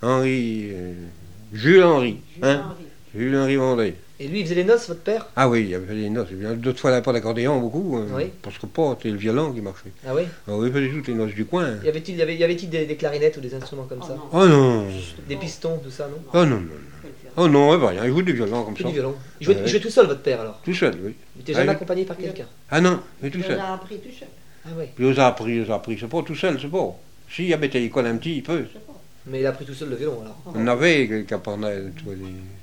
Henri, Jules Henri, hein, Henri. Jules Henri Vendée. Et lui, il faisait les noces, votre père? Ah oui, il y avait des noces. D'autres fois, il n'y avait pas d'accordéon, beaucoup. Oui. Parce que pas, c'était le violon qui marchait. Ah oui? Ah oui, il faisait toutes les noces du coin. Y avait-il des clarinettes ou des instruments comme ça? Oh non. Des pistons, tout ça, non? Oh non, non. Oh non, bah, il joue du violon comme Que ça. du violon. Il Ouais. jouait tout seul, votre père, alors? Tout seul, oui. Il était jamais Ah, accompagné par quelqu'un? Ah non, mais tout Il seul. a appris tout seul. Ah oui. Puis il a appris, c'est pas tout seul, c'est pas. S'il y avait à l'école un petit, il peut. Mais il a appris tout seul le violon, alors? On avait qui apprenaient, tu vois,